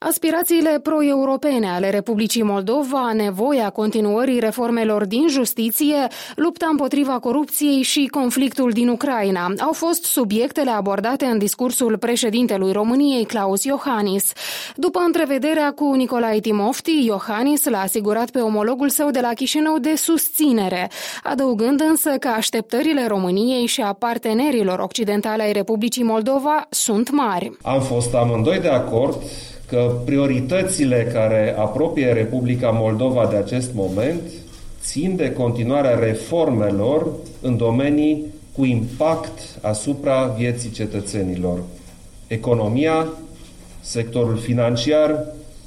Aspirațiile pro-europene ale Republicii Moldova, nevoia continuării reformelor din justiție, lupta împotriva corupției și conflictul din Ucraina au fost subiectele abordate în discursul președintelui României, Klaus Iohannis. După întrevederea cu Nicolae Timofti, Iohannis l-a asigurat pe omologul său de la Chișinău de susținere, adăugând însă că așteptările României și a partenerilor occidentali ai Republicii Moldova sunt mari. Am fost amândoi de acord că prioritățile care apropie Republica Moldova de acest moment țin de continuarea reformelor în domenii cu impact asupra vieții cetățenilor. Economia, sectorul financiar,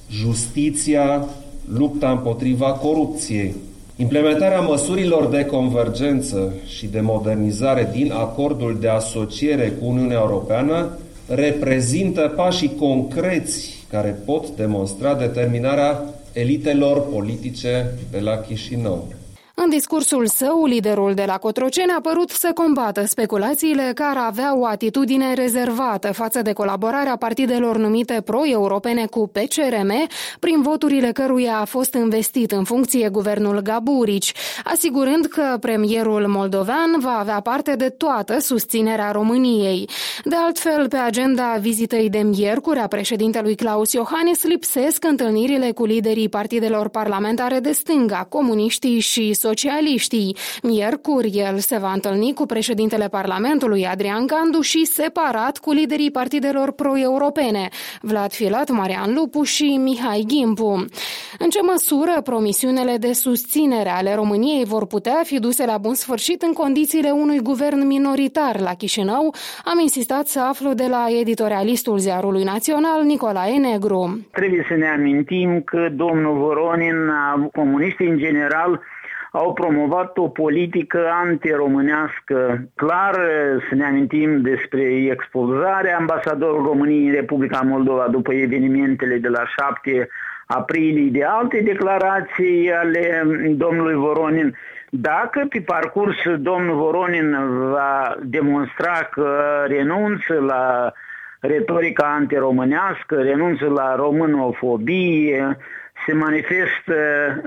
justiția, lupta împotriva corupției. Implementarea măsurilor de convergență și de modernizare din acordul de asociere cu Uniunea Europeană reprezintă pașii concreți care pot demonstra determinarea elitelor politice de la Chișinău. În discursul său, liderul de la Cotroceni a părut să combată speculațiile care aveau o atitudine rezervată față de colaborarea partidelor numite pro-europene cu PCRM, prin voturile căruia a fost investit în funcție guvernul Gaburici, asigurând că premierul moldovean va avea parte de toată susținerea României. De altfel, pe agenda vizitei de miercuri a președintelui Klaus Iohannis lipsesc întâlnirile cu liderii partidelor parlamentare de stânga, comuniștii și socialiștii. Miercuri, el se va întâlni cu președintele Parlamentului, Adrian Candu, și separat cu liderii partidelor pro-europene, Vlad Filat, Marian Lupu și Mihai Gimpu. În ce măsură promisiunile de susținere ale României vor putea fi duse la bun sfârșit în condițiile unui guvern minoritar la Chișinău, am insistat să aflu de la editorialistul Ziarului Național, Nicolae Negru. Trebuie să ne amintim că domnul Voronin, comuniștii în general, au promovat o politică antiromânească. Clar, să ne amintim despre expulzarea ambasadorului României în Republica Moldova după evenimentele de la 7 aprilie, de alte declarații ale domnului Voronin. Dacă pe parcurs domnul Voronin va demonstra că renunță la retorica antiromânească, renunță la românofobie, se manifestă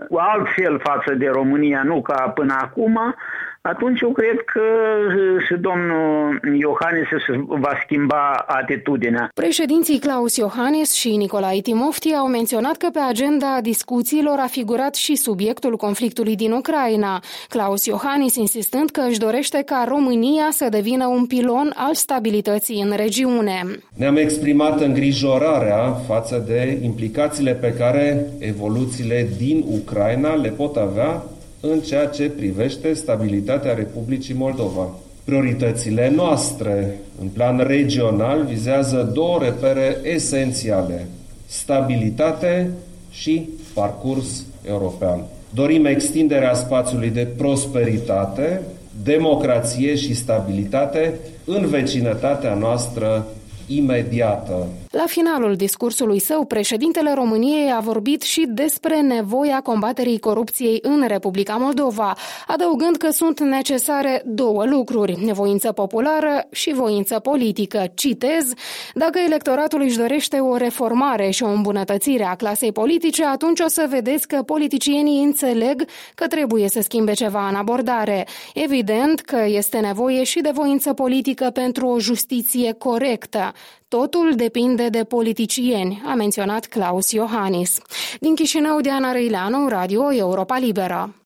altfel față de România, nu ca până acum, atunci eu cred că și domnul Iohannis va schimba atitudinea. Președinții Klaus Iohannis și Nicolae Timofti au menționat că pe agenda discuțiilor a figurat și subiectul conflictului din Ucraina. Klaus Iohannis insistând că își dorește ca România să devină un pilon al stabilității în regiune. Ne-am exprimat îngrijorarea față de implicațiile pe care evoluțiile din Ucraina le pot avea în ceea ce privește stabilitatea Republicii Moldova. Prioritățile noastre în plan regional vizează două repere esențiale: stabilitate și parcurs european. Dorim extinderea spațiului de prosperitate, democrație și stabilitate în vecinătatea noastră imediată. La finalul discursului său, președintele României a vorbit și despre nevoia combaterii corupției în Republica Moldova, adăugând că sunt necesare două lucruri: nevoință populară și voință politică. Citez: dacă electoratul își dorește o reformare și o îmbunătățire a clasei politice, atunci o să vedeți că politicienii înțeleg că trebuie să schimbe ceva în abordare. Evident că este nevoie și de voință politică pentru o justiție corectă. Totul depinde de politicieni, a menționat Klaus Iohannis. Din Chișinău, Diana Răileanu, Radio Europa Liberă.